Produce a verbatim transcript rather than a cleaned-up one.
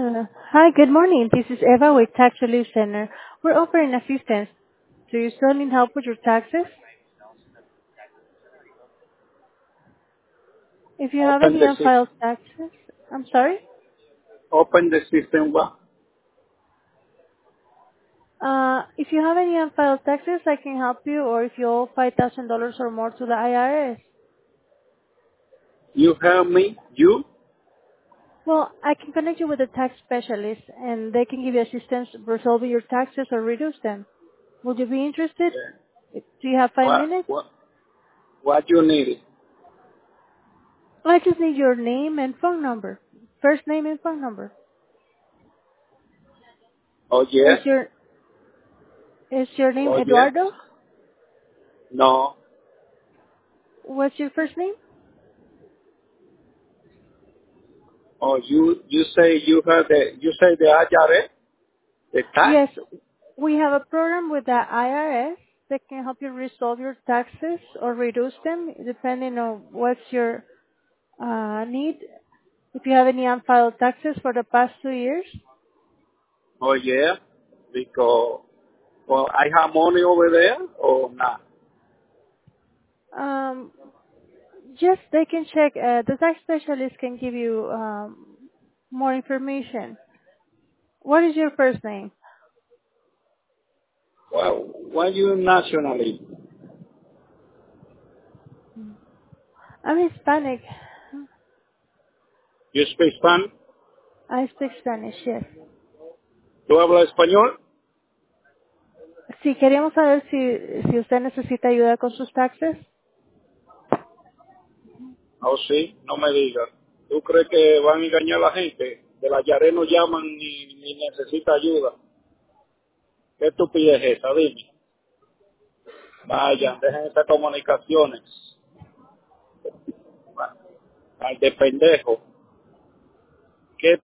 Uh, Hi, good morning. This is Eva with Tax Relief Center. We're offering assistance. Do you still need help with your taxes? If you have Open any the system. unfiled taxes, I'm sorry? Open the system. What? Uh, if you have any unfiled taxes, I can help you, or if you owe five thousand dollars or more to the I R S. You help me? You? Well, I can connect you with a tax specialist, and they can give you assistance resolving your taxes or reduce them. Would you be interested? Yeah. Do you have five What? minutes? What? What you need? I just need your name and phone number. First name and phone number. Oh Is yes. your is your name Oh yes. Eduardo? No. What's your first name? Oh you you say you have the you say the I R S the tax. Yes, we have a program with the I R S that can help you resolve your taxes or reduce them depending on what's your uh, need. If you have any unfiled taxes for the past two years, Oh yeah. Because well I have money over there or not. um, just they can check. Uh, the tax specialist can give you um, more information. What is your first name? Well, why you nationally? I'm Hispanic. You speak Spanish? I speak Spanish, yes. ¿Tú hablas español? Sí, queríamos saber si, si usted necesita ayuda con sus taxes. Oh sí, no me digas. ¿Tú crees que van a engañar a la gente? De la Yaré no llaman ni, ni necesita ayuda. ¿Qué estupidez es esa? Dime. Vayan, dejen esas comunicaciones. Al de pendejo.